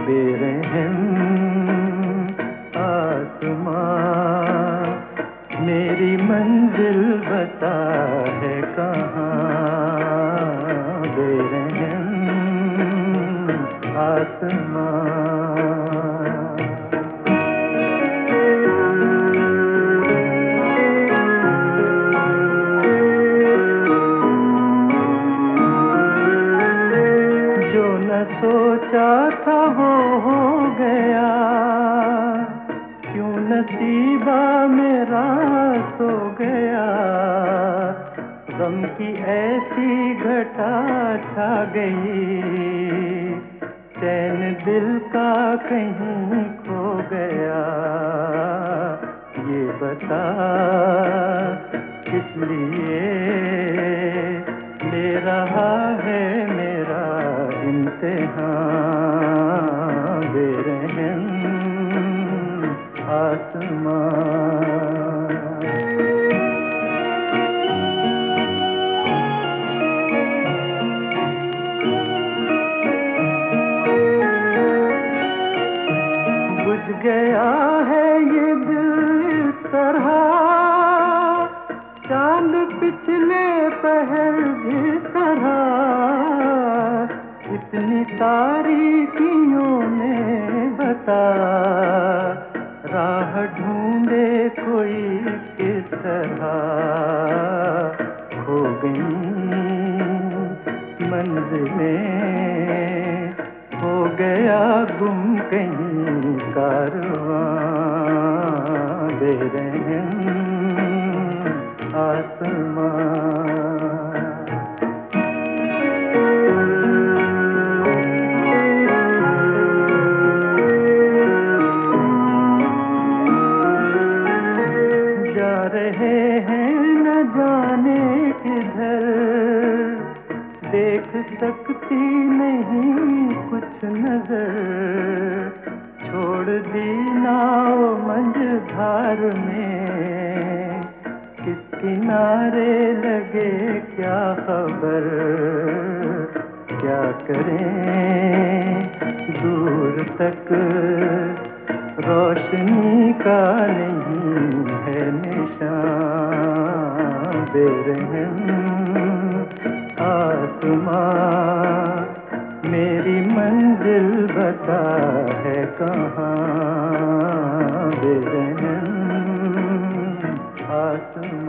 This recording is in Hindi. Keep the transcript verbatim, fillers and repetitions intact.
बेरहम आसमां, मेरी मंजिल बता है कहाँ। बेरहम आसमां। जो न सोचा था वो हो गया, क्यों नसीबा मेरा सो गया। गम की ऐसी घटा छा गई, चैन दिल का कहीं खो गया। ये बता किस लिए ले रहा है मेरा इम्तिहान। बेरहम आसमां। बुझ गया है ये दिल इस तरह, चांद पिछले पहर की तरह। इतनी तारीकियों में बता, राह ढूंढे कोई किस तरह। खो गई मंजिलें, हो गया गुम कहीं कारवां। बेरहम आसमां। जा रहे हैं न जाने किधर, देख सकती नहीं कुछ नजर। छोड़ दी नाव मंझधार में, किस किनारे लगे क्या खबर। क्या करें दूर तक रोशनी का नहीं है निशान। बेरहम आसमां, मेरी मंजिल बता है कहाँ। बेरहम आसमां।